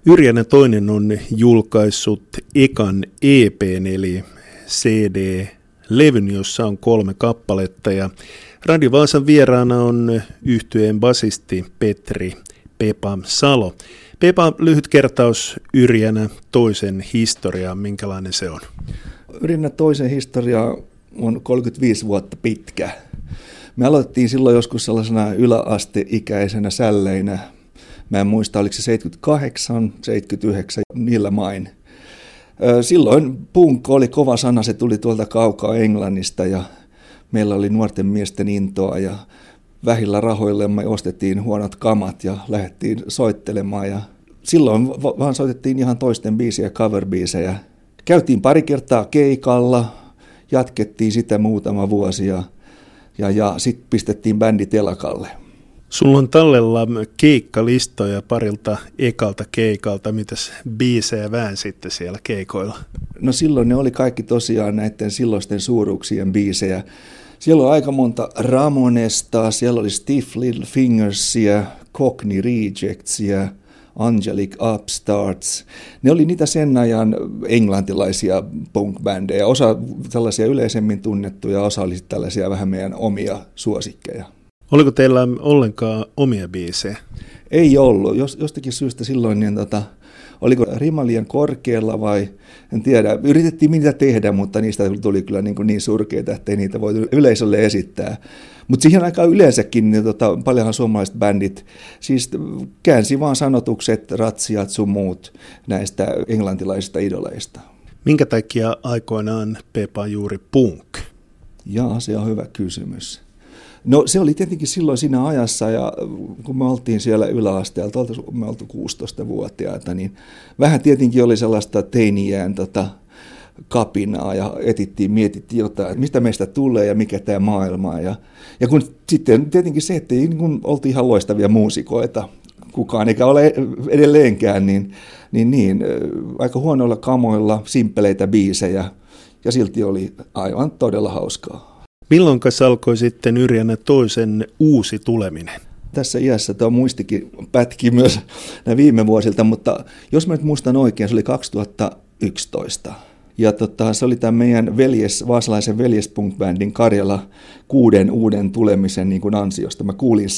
Yrjänä toinen on julkaissut ekan EP:n eli CD-levyn, jossa on 3 kappaletta, ja Radio Vaasan vieraana on yhtyeen basisti Petri Pepa Salo. Pepa, lyhyt kertaus Yrjänä toisen historiaa, minkälainen se on? Yrjänä toisen historia on 35 vuotta pitkä. Me aloitettiin silloin joskus sellaisena yläasteikäisenä sälleinä. Mä en muista, oliko se 78, 79, niillä main. Silloin punk oli kova sana, se tuli tuolta kaukaa Englannista ja meillä oli nuorten miesten intoa ja vähillä rahoilla me ostettiin huonot kamat ja lähdettiin soittelemaan. Ja silloin vaan soitettiin ihan toisten biisejä, cover-biisejä. Käytiin pari kertaa keikalla, jatkettiin sitä muutama vuosi ja sitten pistettiin bändi telakalle. Sulla on tallella keikkalistoja parilta ekalta keikalta. Mitäs biisejä väänsitte siellä keikoilla? No silloin ne oli kaikki tosiaan näiden silloisten suuruuksien biisejä. Siellä oli aika monta Ramonesta, siellä oli Stiff Little Fingersia, Cockney Rejectsia, Angelic Upstarts. Ne oli niitä sen ajan englantilaisia punk-bändejä. Osa tällaisia yleisemmin tunnettuja, osa oli tällaisia vähän meidän omia suosikkeja. Oliko teillä ollenkaan omia biisejä? Ei ollut. Jostakin syystä silloin, niin oliko rima liian korkealla vai en tiedä. Yritettiin mitä tehdä, mutta niistä tuli kyllä niin surkeita, että ei niitä voitu yleisölle esittää. Mutta siihen aikaan yleensäkin niin paljonhan suomalaiset bändit siis käänsi vaan sanotukset, ratsiat sun muut näistä englantilaisista idoleista. Minkä takia aikoinaan Pepa juuri punk? Jaa, se on hyvä kysymys. No se oli tietenkin silloin siinä ajassa, ja kun me oltiin siellä yläasteelta, me oltiin 16-vuotiaita, niin vähän tietenkin oli sellaista teiniään kapinaa ja mietittiin jotain, että mistä meistä tulee ja mikä tämä maailma on. Ja kun sitten tietenkin se, että ei niin oltiin ihan loistavia muusikoita kukaan, eikä ole edelleenkään, niin aika huonoilla kamoilla, simppeleitä biisejä, ja silti oli aivan todella hauskaa. Milloinkas alkoi sitten Yrjänä toisen uusi tuleminen? Tässä iässä tuo muistikin pätki myös viime vuosilta, mutta jos mä nyt muistan oikein, se oli 2011. Ja se oli tämän meidän vaasalaisen veljespunkbändin Karjala 6 uuden tulemisen niin kuin ansiosta. Mä kuulin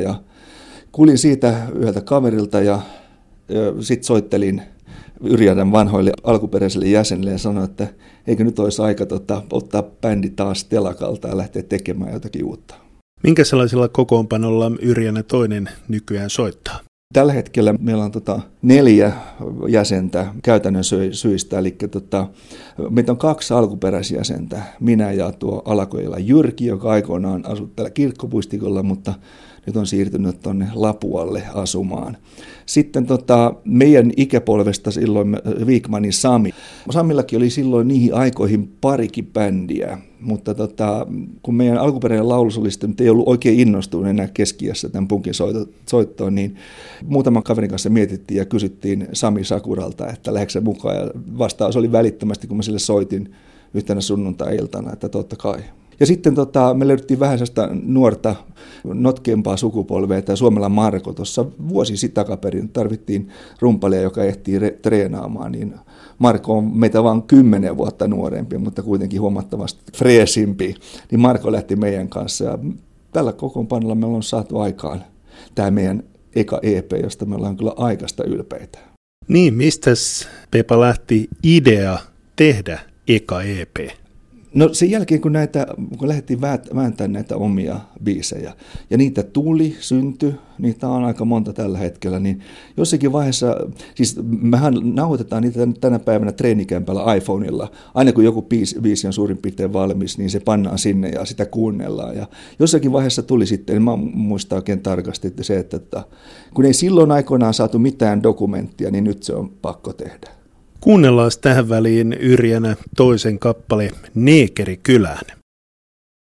siitä yhdeltä kaverilta ja sitten soittelin Yrjänän vanhoille alkuperäisille jäsenille ja sanoin, että eikö nyt olisi aika ottaa bändi taas telakalta ja lähteä tekemään jotakin uutta. Minkä sellaisella kokoonpanolla Yrjänä toinen nykyään soittaa? Tällä hetkellä meillä on 4 jäsentä käytännön syistä, eli meitä on 2 alkuperäisjäsentä, minä ja tuo Alakojala Jyrki, joka aikoinaan asui täällä Kirkkopuistikolla, mutta nyt on siirtynyt tuonne Lapualle asumaan. Sitten meidän ikäpolvesta silloin Wikmanin Sami. Samillakin oli silloin niihin aikoihin parikin bändiä, mutta kun meidän alkuperäinen laulusolista nyt ei ollut oikein innostunut enää keski-iässä tämän punkin soittoon, niin muutaman kaverin kanssa mietittiin ja kysyttiin Sami Sakuralta, että lähdekö se mukaan. Ja vastaus oli välittömästi, kun mä sille soitin yhtenä sunnuntai-iltana, että totta kai. Ja sitten me löydettiin vähän sellaista nuorta, notkeampaa sukupolvea, tämä Suomela Marko. Tuossa vuosi sitten takaperin tarvittiin rumpalia, joka ehtii treenaamaan, niin Marko on meitä vain 10 vuotta nuorempi, mutta kuitenkin huomattavasti freesimpi. Niin Marko lähti meidän kanssa ja tällä kokoonpanolla me ollaan saatu aikaan tämä meidän eka EP, josta me ollaan kyllä aikaista ylpeitä. Niin, mistäs Pepa lähti idea tehdä eka EP? No sen jälkeen, kun lähdettiin vääntämään näitä omia biisejä, ja niitä syntyi, niitä on aika monta tällä hetkellä, niin jossakin vaiheessa, siis mehän nauhoitetaan niitä tänä päivänä treenikämpällä iPhoneilla, aina kun joku biisi on suurin piirtein valmis, niin se pannaan sinne ja sitä kuunnellaan, ja jossakin vaiheessa tuli sitten, mä muistan oikein tarkasti, että se, että kun ei silloin aikoinaan saatu mitään dokumenttia, niin nyt se on pakko tehdä. Kuunnellaan tähän väliin Yrjänä toisen kappale Neekerikylään.